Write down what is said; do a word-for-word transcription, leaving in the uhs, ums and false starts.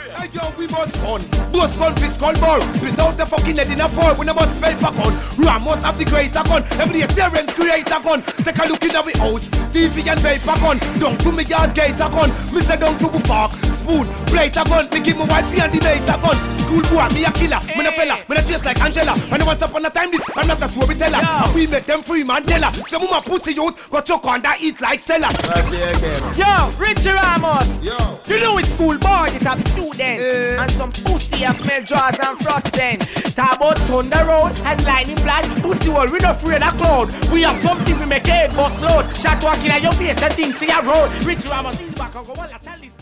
Hey yo, we must gun. Most gun fi skull ball. Split out the fucking head in a fall. We no must spell for gun. Ram must have the greater gun. Every day parents create a gun. Take a look in our house. T V and paper gun. Down to me yard gate a gun. Me say down to fork, spoon, plate a gun. Me give my wife and the mate a gun. School boy, me a killer. Me no fella. Me no chase like Angela. And once upon a time this, I'm not a storyteller. And we make them free Mandela. Some of my pussy youth got choke on that eat like Seller. Yo, Richie Ramos. Yo. You know it's school boy, it have students. Uh. And some pussy a smell jaws and frogs in. Talk about thunder road and lightning flash. Pussy wall, we not afraid of cloud. We have something we make it bust load. Shot walking at your face, the thing see a road. Richie Ramos, he's back and go on, I tell this.